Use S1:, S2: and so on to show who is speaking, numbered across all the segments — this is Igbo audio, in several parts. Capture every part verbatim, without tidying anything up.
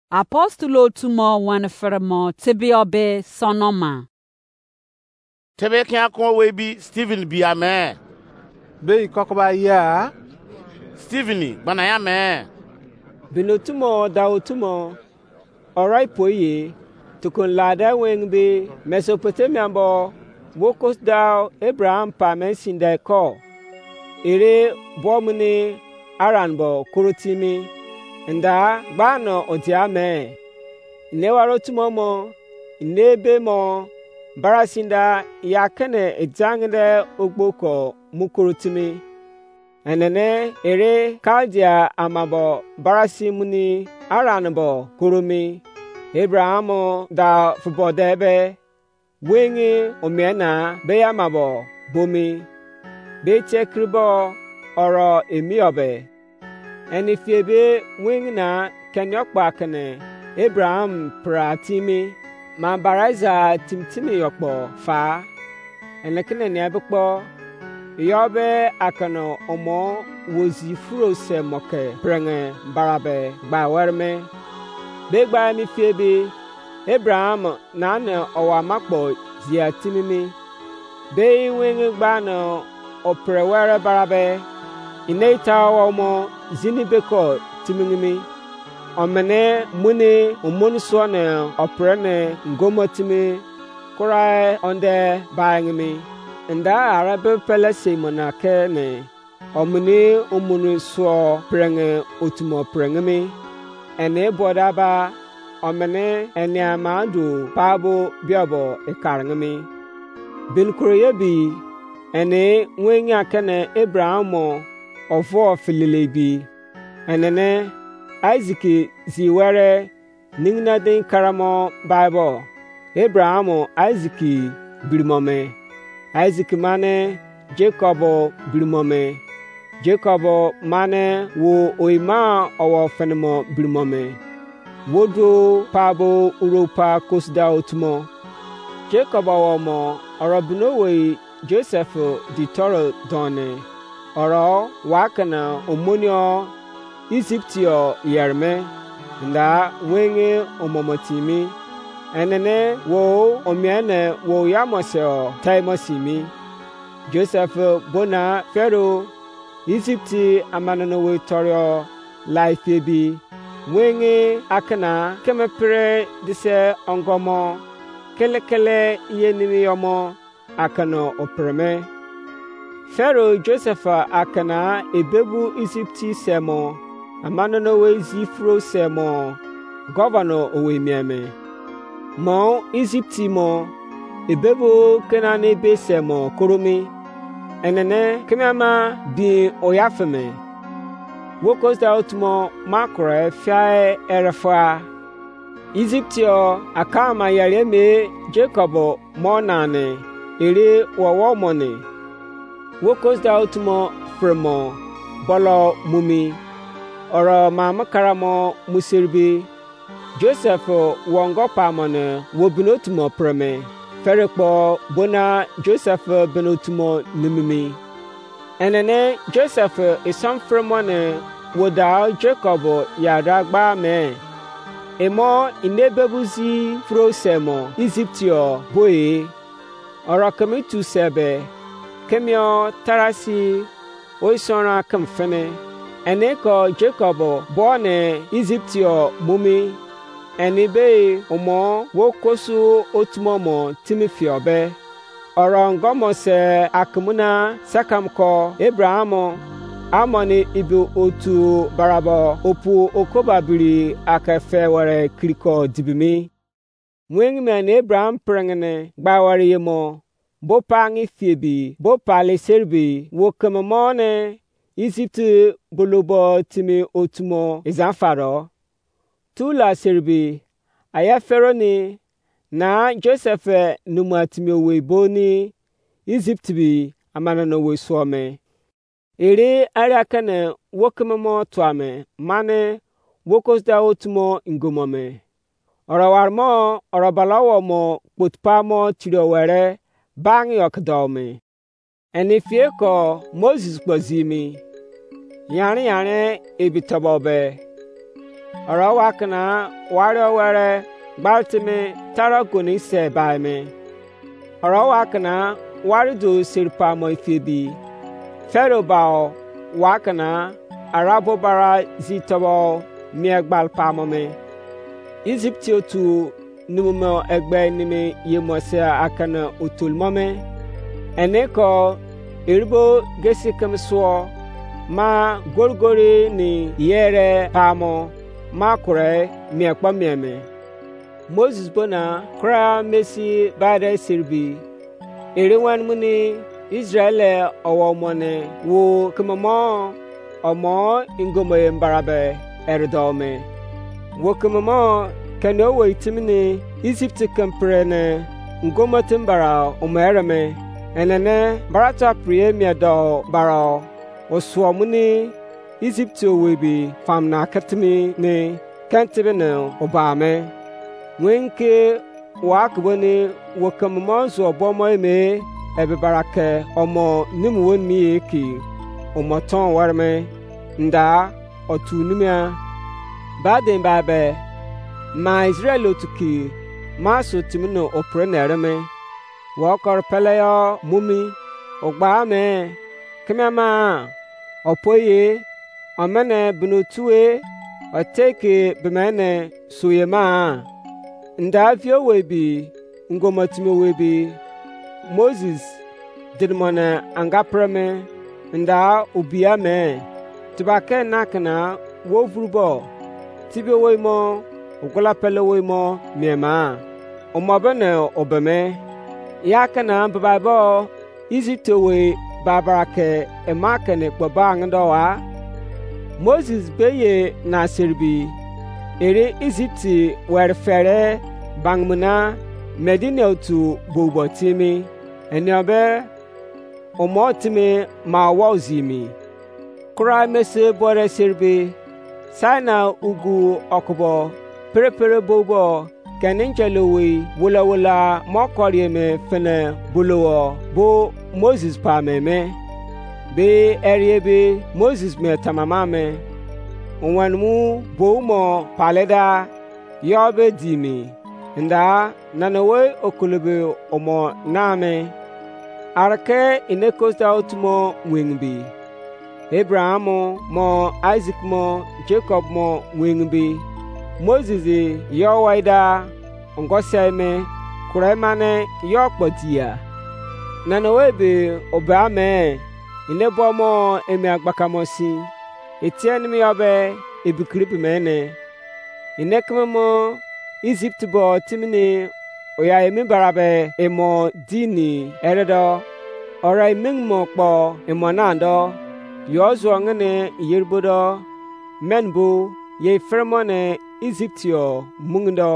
S1: Apostolo tumo wan fermo tibiobe sonoma.
S2: Tebe kya kon we bi Stephen bi ame.
S3: Be kokoba ya.
S2: Stephen bana ya me.
S4: Bino tumo da utumo. Orai poye tukun lada weng bi Mesopotamia bo wokos da Abraham pa mensinda ko. Ere bomuni aran bo kurutimi. Nda gbano odiame ne waro tumomo nebe mo barasinda yakene ejangde ogboko mukurutimi enene ere kaldia amabo barasimuni aranbo kurumi Abraham da fubodebe wengi omiena beyamabo bomi beche kribo oro emiobe eni fiebe wingna kenyokpa kene Abraham pratimi ma baraza timtimi yokpo fa enekene ne abekpo yobe akano omo wozi furo se moke prenge barabe gba werme begba mi fiebe Abraham na ne owa makpo zia timimi be wingi gba no oprewere barabe inaita omo zini beko timingimi omene muni umun suone oprene ngomo timi kurai onde baingimi nda arabe pele simona kene omuni umunu suo prenge utumo prengimi ene bodaba omene ene amandu pabo biobo ikarngimi bin kuroyebi ene wenya kene Abraham ofo fililebi enene Isaac ziwere ningna den karamo Bible Abraham Isaac birimome Isaac mane Jacob birimome Jacob mane wo oima owo fenemo birimome wodo pabo uropa kosda otumo Jacob omo orobunowe Joseph di toro done oro wakana omonio Egyptio yerme nda wenge omomotimi enene wo omiene wo yamoseo taimosimi Joseph bona Pharaoh Egypti amanano we torio life bi wenge akana kemepre dise ongomo kelekele yenimi yomo akano opreme Pharaoh Joseph akana ebebu Egypti semo amanono we zifro semo governor owe mieme mo Egypti mo ebebu kenane be semo koromi enene kemama bi oyafeme wokos da utmo makre fiae erefa Egyptio akama yareme Jacob monane ere wowo mone wokos da utmo fremo bolo mumi oro mama karamo musirbi Joseph wongo pamone wobinotumo preme ferekpo bona Joseph benotumo nimimi enene Joseph isam fremone woda Jacob yadagba me emo inebebuzi frosemo Egyptio boye oro kamitu sebe kemio tarasi oisona kamfene eneko Jacob bone Egyptio mumi enibe umo wokosu otumomo timifiobe orongomo se akmuna sakamko Abraham amoni ibu otu barabo opu okobabiri akafe were kriko dibimi mwengmen Abraham prengene gbawari yemo bopangi fiebi bopale serbi wokamamone Egypt bolobo timi otumo izanfaro tula serbi aya feroni na Joseph numatimi weboni Egypt bi amanano we suome ere arakane wokamamo tuame mane wokosda otumo ngomome orawarmo orabalawo mo potpamo tirowere bang yokdome enifie ko Moses gbozimi yare yare ebitobobe Ora wakana wario were baltime tara goni se bai me. Ora wakana warido sirpa mo ifibi. Fero bao wakana arabo bara zitobo miegbal pamo me. Egyptio tu numumo egbe nime yemose akana utulmome. Eneko irbo gesikam so ma gorgori ni yere pamo ma kure miekpa mieme. Moses bona kra mesi bade sirbi. Erewan muni Israele awomone wo kumamo omo ingomo mbarabe erdome. Wo kumamo kano waitimini Egypt kamprene ngomo timbara umereme enene barata premier do baro oswomuni Egypt webi famna katimi ne kantibene obame wenke wakboni wakammo zo bomo me ebe barake omo nimwon mi eki omoton warme nda otunumia baden babe ma Israel otuki ma so timino oprenereme wakor peleyo mumi ogba me kemama opoye amene binotue oteke bimene suyema nda fio webi ngomatime webi Moses dirmona angapreme nda ubia me tibake nakana wovrubo tibe woimo ogola pele woimo miema omabene obeme yakana bababo Egyptowe babarake emakene kpaba ngdowa Moses beye na serbi ere Egypti werfere bangmuna medina otu bobotimi eniobe omotimi ma wozimi kura mese bore serbi sana ugu okubo perepere bobo keninchelowe wula wula mokorieme fene bulowo bo Moses pa meme be eriebe Moses me tamamame onwanmu bo mo paleda yobe dimi nda nanawe okulube omo name arke inekosta otumo wingbi Abraham mo Isaac mo Jacob mo wingbi Moses yo waida ngoseme kuremane yo kpotia nanawe be obame inebomo emi agbakamosi etieni mi obe ebikrip mene inekmemo Egypt bo timini oya emi barabe emo dini eredo ora imingmo kpo emo nando yozo ngene yirbodo menbu ye fermone Egyptio mungdo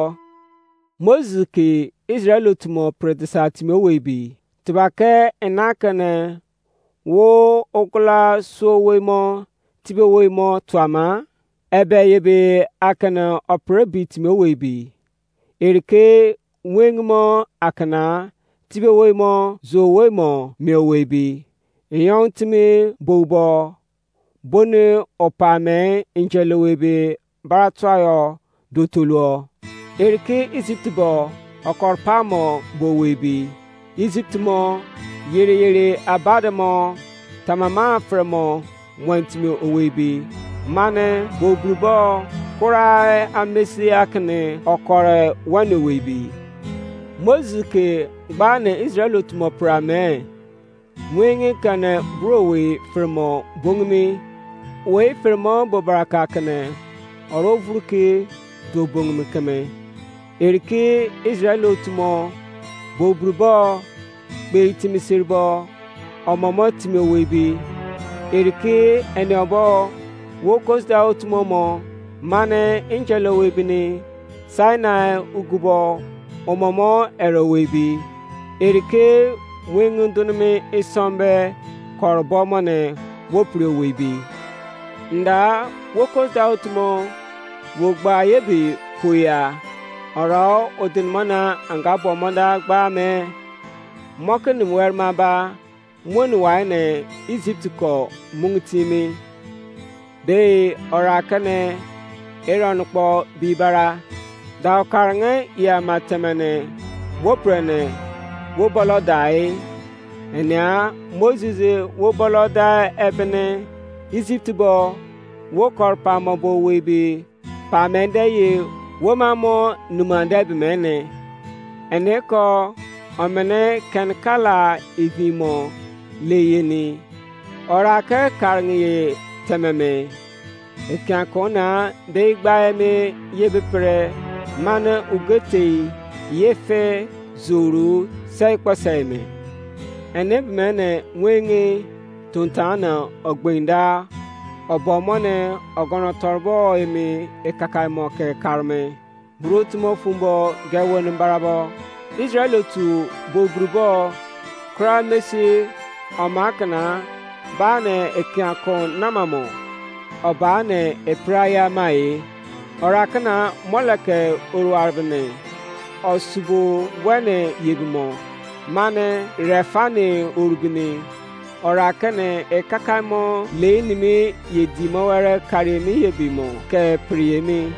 S4: Moses ki Israelutmo predesatime webi tibake enakane wo okula so wemo tibe wemo twama ebe yebe akana operabit me webi erike wengmo akana tibe wemo zo wemo me webi eyon timi bobo bone opame injele webe baratwayo dotolo erike Egypt bo okorpamo bo webi Egypt mo yere yere abadamo tamama fremo wantime owebi mane bobrubo kura amesi akne okore wane webi Moses ke bane Israel tumo prame mwenge kane browe fremo bongmi we fremo bobaraka kane orovruke do bongmi kame erike Israel tumo bobrubo be timisirbo omomo time webi erike ene obo wo kosta otumomo mane inchelo webini Sinai ugubo omomo ero webi erike wengundunme isombe korbomone wopre webi nda wo kosta otumo wo gba yebi kuya oro odinmona angabo monda gba me mokin werma ba mwonu waine Egypt ko mungtimi be orakane eron kpo bibara daw karnge ya matemene woprene wo bolodai enia Moses wo boloda ebene Egypt bo wo korpa mo bo webi pa mende ye wo mamo numande bimene ene ko omene ken kala ivimo leyeni ora ke karnge tememe ekan kona de gbaeme yebepre mana ugete yefe zuru sai kwaseme ene bimene wenge tuntana ogbenda obomone ogono torbo emi ekakaimo ke karme brutmo fumbo gewon barabo Israel tu bogrubo kra mesi omakana bane ekiakon namamo obane epraya mai orakana moleke uruarbene osubu wene yebimo mane refane urguni orakane ekakaimo leinimi yedimo were karimi yebimo ke priyemi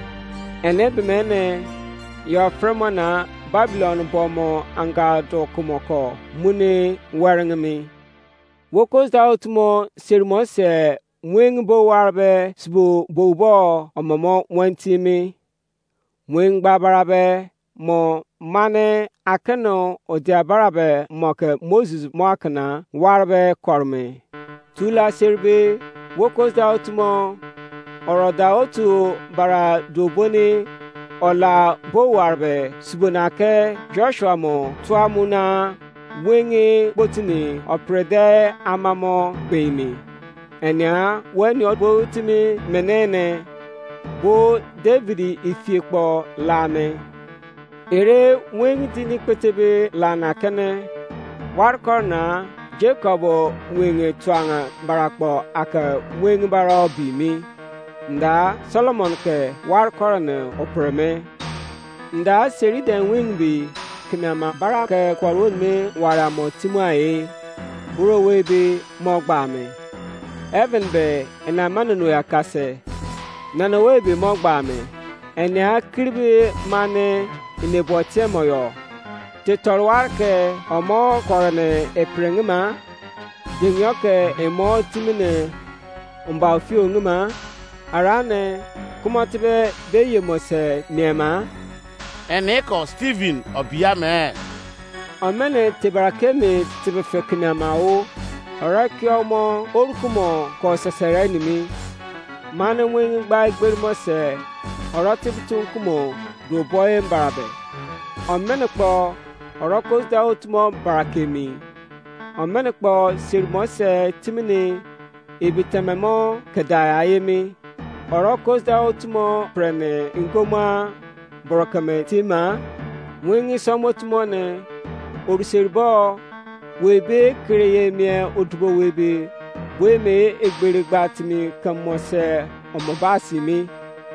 S4: enebmene yo fremona Babylon bomo anga do kumoko mune warangami wokos dautmo sermose mwing bo warbe sbu bobo omomo wantimi mwing babarabe mo mane akano odiabarabe moke Moses moakana warbe korme tula serbe wokos dautmo oroda otu bara doboni ola bowarbe subonake Joshua mo tuamuna wenge botini oprede amamo beimi enya weni odbotimi menene bo David ifiekpo lame ere wenge dini kwetebe lana kene warkorna Jacob wenge tuanga barakpo aka wenge baro bimi nda Solomon ke warkorne opreme nda seriden wingbi kinama baraka kwaron me waramo timae buro webe mogbame even be ena manunu yakase nana webe mogbame ena kribe mane inebotie moyo te torwarke omo korne eprengma dinyoke emo timine umba fio nguma arane kumatibe beye mose nema
S2: eneko Stephen obiame
S4: amene tebarakeme tebe fekina mao orakiomo orukumo ko sesere nimi mane wen gba igber mose oratibutu kumo do boy mbarabe amene kpo orokos da utmo barakemi amene kpo sirmose timini ebitememo kedayayemi orokos da utmo preme ngoma borokame tima wengi somotmone oruserbo webe kreye mie odubo webe weme egbere gbatimi kamose omobasimi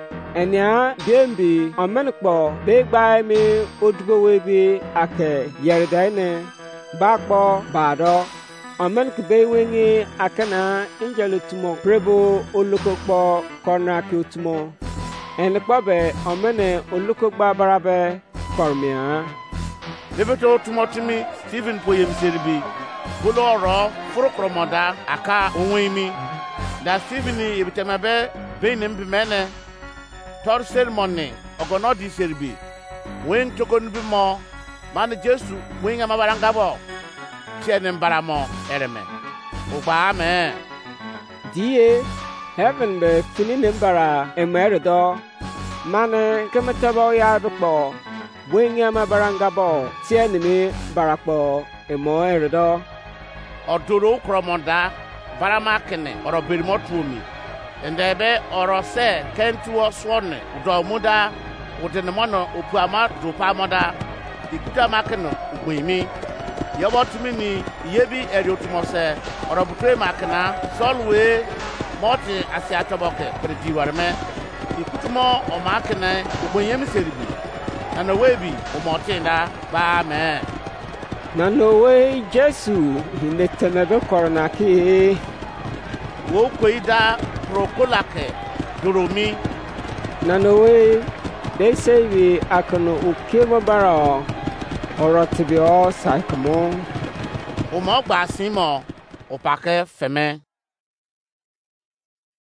S4: enya dembi amenkpo begba mi odubo webe ake yerdaine bakpo bado amenk be wengi akana injelutumo prebo olukokpo kornakutumo enekpabe amene olukogba barabe kormia
S2: lebeto tumotimi Stephen poyem serbi buloro furukromoda aka onwemi da Stephen ibitemabe benim bimene tor sermoni ogonodi serbi wen togon bimo man Jesu wen amabarangabo tienem baramo ereme uba ame
S4: die heaven be finine bara emeredo mane kemetabo yarbekpo wenyama barangabo tienimi barakpo emo eredo
S2: odoro kromoda baramakene oro berimotuomi endebe oro se kentuo swone udomuda udenemono opuama dopamoda ikuta makeno ukwimi yobotumi ni yebi eriotumose oro butre makena solwe moti asiatoboke prediwarme ikutumo o makene ubonyem seribi na webi o motinda ba me
S4: na no we Jesu hinetemebe koronaki
S2: wo koida prokolake doromi
S4: Nanowe, they say we akano ukemo bara oro tibio saikamo.
S2: O mo gba sin mo, o pa ke feme.